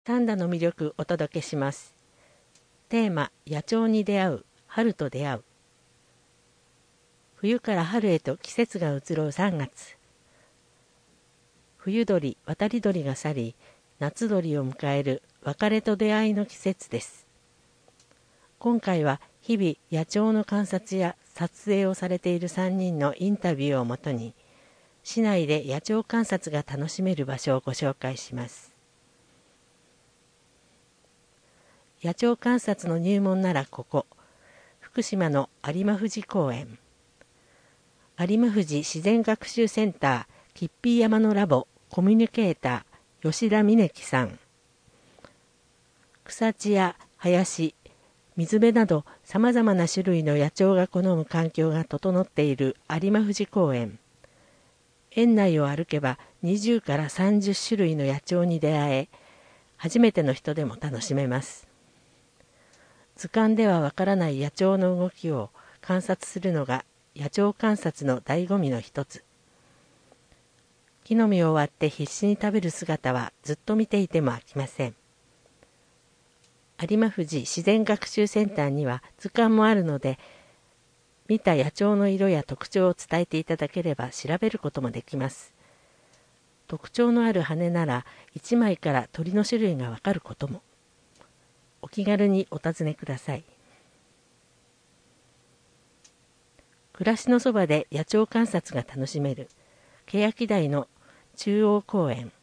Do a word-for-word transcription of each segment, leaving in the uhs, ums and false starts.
三田の魅力お届けします。テーマ、野鳥に出会う、春と出会う。冬から春へと季節が移ろうさんがつ。冬鳥、渡り鳥が去り、夏鳥を迎える別れと出会いの季節です。今回は日々野鳥の観察や撮影をされているさんにんのインタビューをもとに、市内で野鳥観察が楽しめる場所をご紹介します。野鳥観察の入門ならここ、福島の有馬富士公園。有馬富士自然学習センターきっぴー山のラボコミュニケーター吉田峰樹さん。草地や林、水辺などさまざまな種類の野鳥が好む環境が整っている有馬富士公園。園内を歩けばにじゅうからさんじゅっしゅるいの野鳥に出会え、初めての人でも楽しめます。図鑑ではわからない野鳥の動きを観察するのが野鳥観察の醍醐味の一つ。木の実を割って必死に食べる姿はずっと見ていても飽きません。有馬富士自然学習センターには図鑑もあるので、見た野鳥の色や特徴を伝えていただければ調べることもできます。特徴のある羽ならいちまいから鳥の種類がわかることも。お気軽にお尋ねください。暮らしのそばで野鳥観察が楽しめる欅台の中央公園。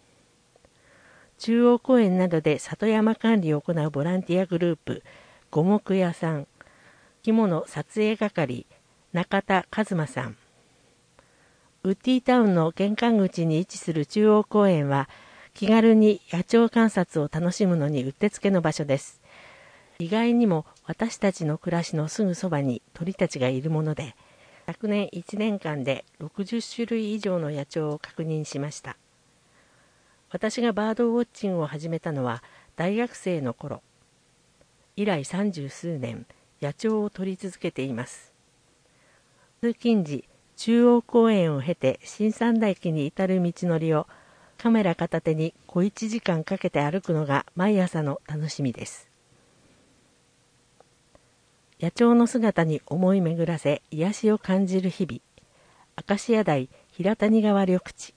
中央公園などで里山管理を行うボランティアグループ五目屋さん、着物撮影係中田和馬さん。ウッディタウンの玄関口に位置する中央公園は気軽に野鳥観察を楽しむのにうってつけの場所です。意外にも私たちの暮らしのすぐそばに鳥たちがいるもので、昨年いちねんかんでろくじゅっしゅるい以上の野鳥を確認しました。私がバードウォッチングを始めたのは大学生の頃。以来三十数年、野鳥を撮り続けています。通勤時、中央公園を経て新三田駅に至る道のりをカメラ片手に小いちじかんかけて歩くのが毎朝の楽しみです。野鳥の姿に思い巡らせ癒しを感じる日々。明石家台平谷川緑地。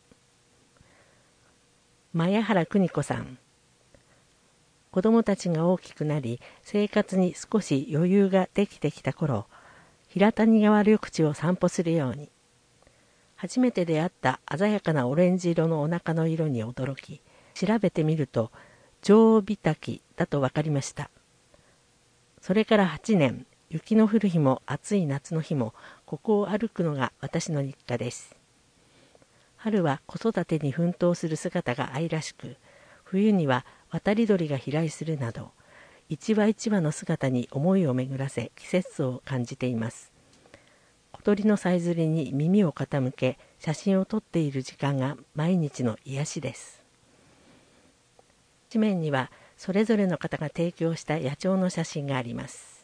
前原邦子さん。子供たちが大きくなり生活に少し余裕ができてきた頃、平谷川緑地を散歩するように。初めて出会った鮮やかなオレンジ色のお腹の色に驚き、調べてみるとジョウビタキだと分かりました。それからはちねん、雪の降る日も暑い夏の日もここを歩くのが私の日課です。春は子育てに奮闘する姿が愛らしく、冬には渡り鳥が飛来するなど、一羽一羽の姿に思いを巡らせ季節を感じています。小鳥のさえずりに耳を傾け写真を撮っている時間が毎日の癒しです。紙面にはそれぞれの方が提供した野鳥の写真があります。